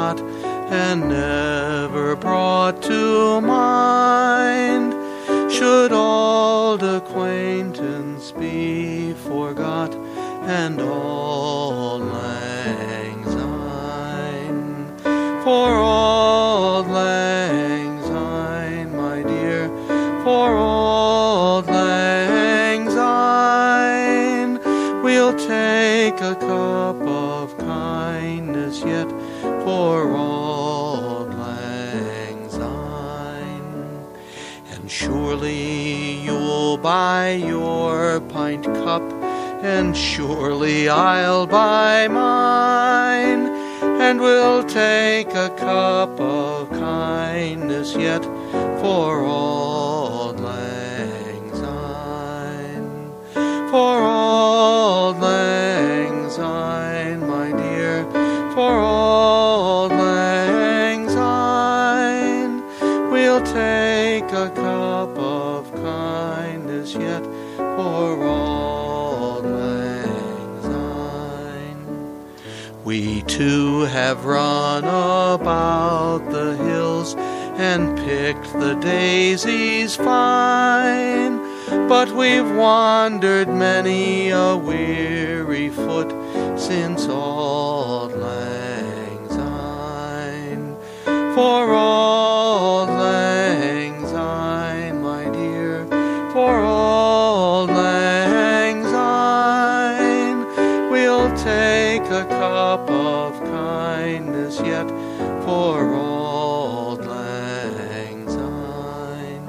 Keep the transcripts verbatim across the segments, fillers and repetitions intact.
forgot and never brought to mind. Should old acquaintance be forgot and auld lang syne? For auld lang syne, my dear, for auld lang syne, we'll take a cup of kindness yet for auld lang syne. And surely you'll buy your pint cup, and surely I'll buy mine, and we'll take a cup of kindness yet for auld lang syne. For auld lang syne, my dear, for auld lang syne, we'll take a cup of kindness yet for auld lang syne. We too have run about the hills and picked the daisies fine, but we've wandered many a weary foot since auld lang syne. For auld lang syne, my dear, for auld lang syne, we'll take a cup of kindness yet for auld lang syne.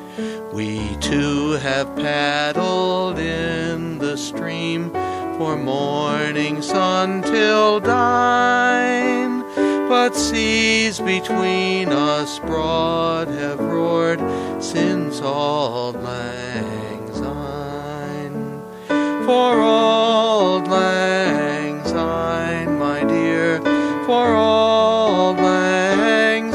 We too have paddled in the stream for morning sun till dine, but seas between us broad have roared since auld lang syne. For auld lang syne, my dear, for auld lang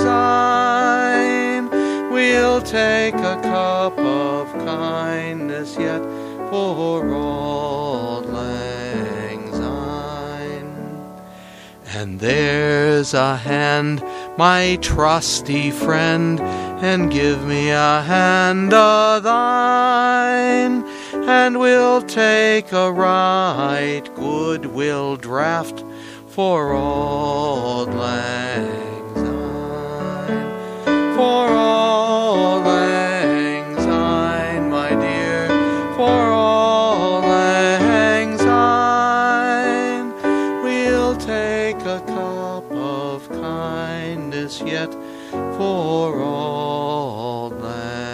syne, we'll take a cup of kindness yet for auld lang syne. And there's a hand, my trusty friend, and give me a hand of thine, and we'll take a right goodwill draught for auld lang syne. For auld lang syne, my dear, for auld lang syne, we'll take a cup of kindness yet for auld lang